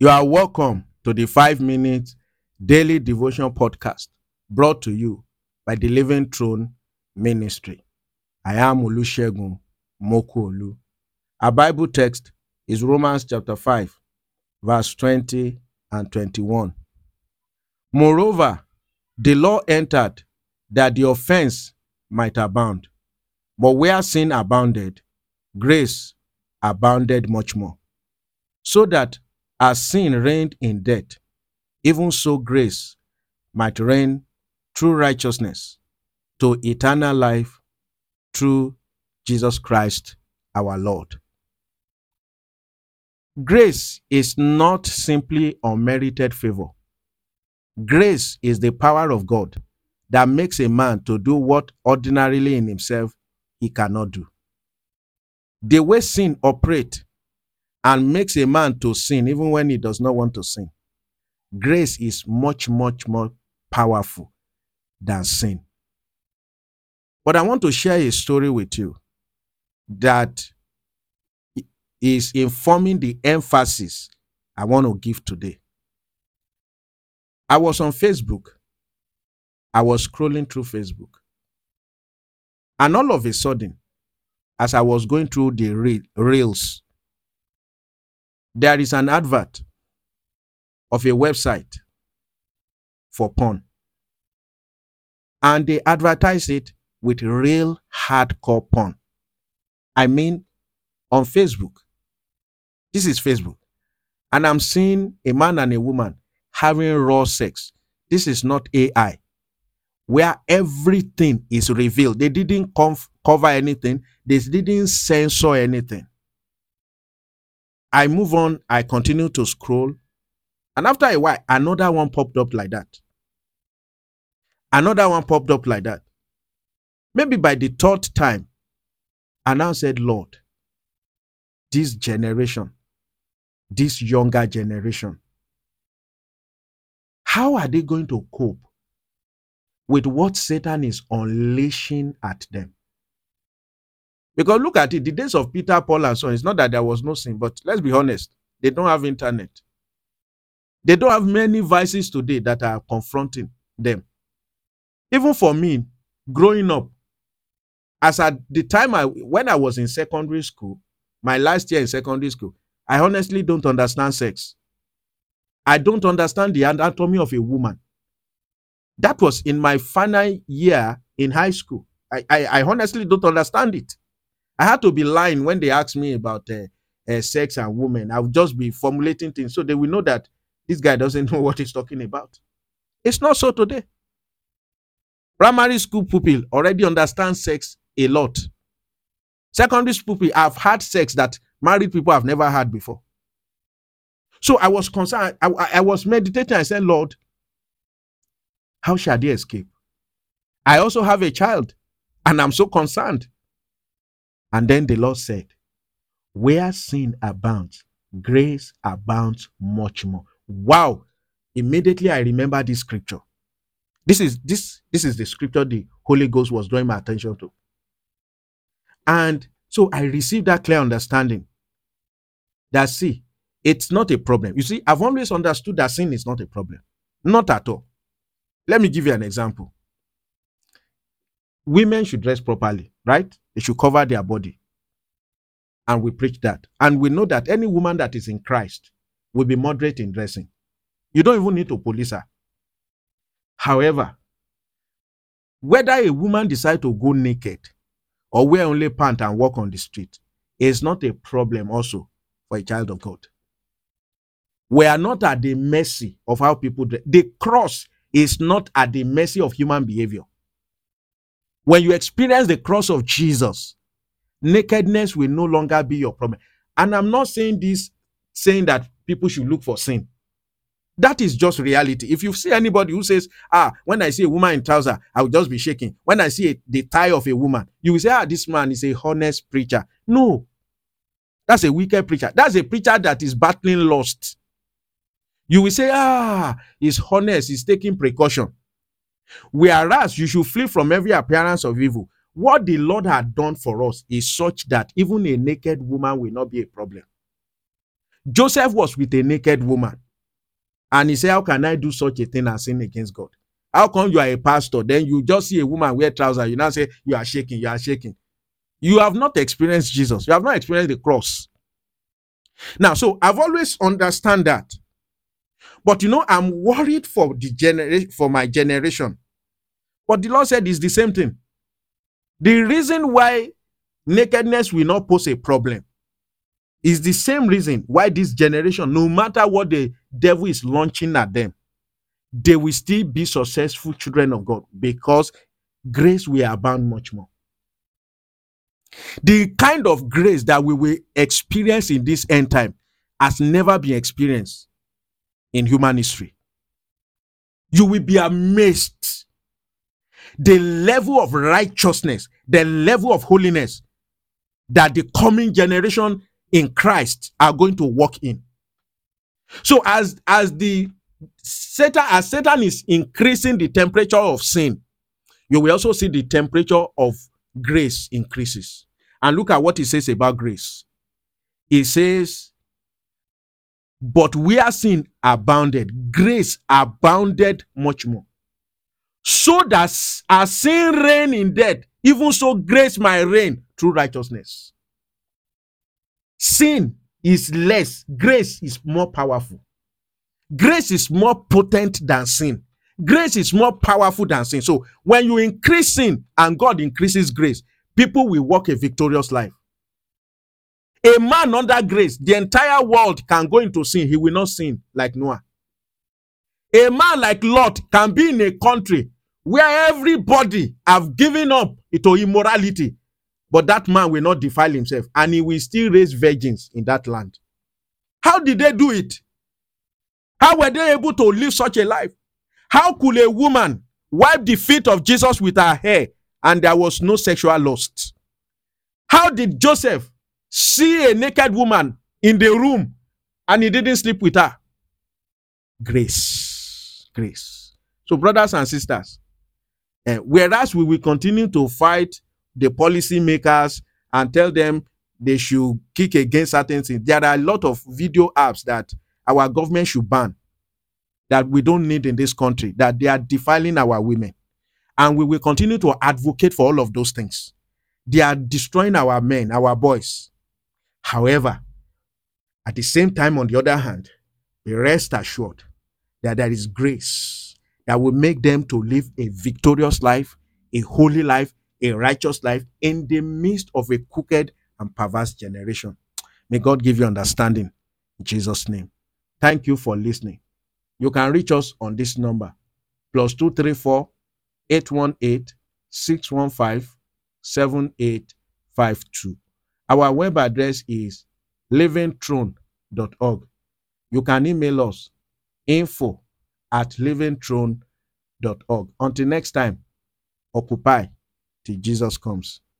You are welcome to the 5 minute daily devotion podcast brought to you by the Living Throne Ministry. I am Olusegun Mokuolu. Our Bible text is Romans chapter 5, verse 20 and 21. Moreover, the law entered that the offense might abound. But where sin abounded, grace abounded much more. So that as sin reigned in death, even so grace might reign through righteousness to eternal life through Jesus Christ our Lord. Grace is not simply unmerited favor. Grace is the power of God that makes a man to do what ordinarily in himself he cannot do. The way sin operates and makes a man to sin even when he does not want to sin. Grace is much, much more powerful than sin. But I want to share a story with you that is informing the emphasis I want to give today. I was on Facebook. I was scrolling through Facebook. And all of a sudden, as I was going through the reels, there is an advert of a website for porn. And they advertise it with real hardcore porn. I mean, on Facebook. This is Facebook. And I'm seeing a man and a woman having raw sex. This is not AI. Where everything is revealed. They didn't cover anything. They didn't censor anything. I move on. I continue to scroll. And after a while, another one popped up like that. Another one popped up like that. Maybe by the third time, I now said, Lord, this generation, this younger generation, how are they going to cope with what Satan is unleashing at them? Because look at it, the days of Peter, Paul, and so on, it's not that there was no sin, but let's be honest, they don't have internet. They don't have many vices today that are confronting them. Even for me, growing up, as at the time when I was in secondary school, my last year in secondary school, I honestly don't understand sex. I don't understand the anatomy of a woman. That was in my final year in high school. I honestly don't understand it. I had to be lying when they asked me about sex and women. I would just be formulating things so they will know that this guy doesn't know what he's talking about. It's not so today. Primary school pupil already understand sex a lot. Secondary school pupil have had sex that married people have never had before. So I was concerned. I was meditating. I said, Lord, how shall they escape? I also have a child and I'm so concerned. And then the Lord said, where sin abounds, grace abounds much more. Wow. Immediately I remember this scripture. This is the scripture the Holy Ghost was drawing my attention to. And so I received that clear understanding that, see, it's not a problem. You see, I've always understood that sin is not a problem. Not at all. Let me give you an example. Women should dress properly, right? They should cover their body. And we preach that. And we know that any woman that is in Christ will be moderate in dressing. You don't even need to police her. However, whether a woman decides to go naked or wear only pants and walk on the street is not a problem also for a child of God. We are not at the mercy of how people dress. The cross is not at the mercy of human behavior. When you experience the cross of Jesus, nakedness will no longer be your problem. And I'm not saying this, saying that people should look for sin. That is just reality. If you see anybody who says, when I see a woman in trousers, I will just be shaking. When I see the thigh of a woman, you will say, this man is a honest preacher. No, that's a wicked preacher. That's a preacher that is battling lust. You will say, he's honest, he's taking precaution. Whereas you should flee from every appearance of evil. What the Lord had done for us is such that even a naked woman will not be a problem. Joseph was with a naked woman. And he said, how can I do such a thing and sin against God? How come you are a pastor? Then you just see a woman wear trousers. You now say, you are shaking, you are shaking. You have not experienced Jesus. You have not experienced the cross. Now, so I've always understand that. But I'm worried for my generation. But the Lord said it's the same thing. The reason why nakedness will not pose a problem is the same reason why this generation, no matter what the devil is launching at them, they will still be successful children of God, because grace will abound much more. The kind of grace that we will experience in this end time has never been experienced in human history. You will be amazed the level of righteousness, the level of holiness that the coming generation in Christ are going to walk in. So as Satan is increasing the temperature of sin, you will also see the temperature of grace increases. And look at what he says about grace. He says, but where sin abounded, grace abounded much more. So that as sin reigned in death, even so grace might reign through righteousness. Sin is less, grace is more powerful. Grace is more potent than sin. Grace is more powerful than sin. So when you increase sin and God increases grace, people will walk a victorious life. A man under grace, the entire world can go into sin. He will not sin like Noah. A man like Lot can be in a country where everybody have given up to immorality, but that man will not defile himself, and he will still raise virgins in that land. How did they do it? How were they able to live such a life? How could a woman wipe the feet of Jesus with her hair and there was no sexual lust? How did Joseph see a naked woman in the room and he didn't sleep with her? Grace. Grace. So brothers and sisters, whereas we will continue to fight the policy makers and tell them they should kick against certain things, there are a lot of video apps that our government should ban, that we don't need in this country, that they are defiling our women. And we will continue to advocate for all of those things. They are destroying our men, our boys. However, at the same time, on the other hand, be rest assured that there is grace that will make them to live a victorious life, a holy life, a righteous life in the midst of a crooked and perverse generation. May God give you understanding in Jesus' name. Thank you for listening. You can reach us on this number, +234 818 615 7852. Our web address is livingthrone.org. You can email us info@livingthrone.org. Until next time, occupy till Jesus comes.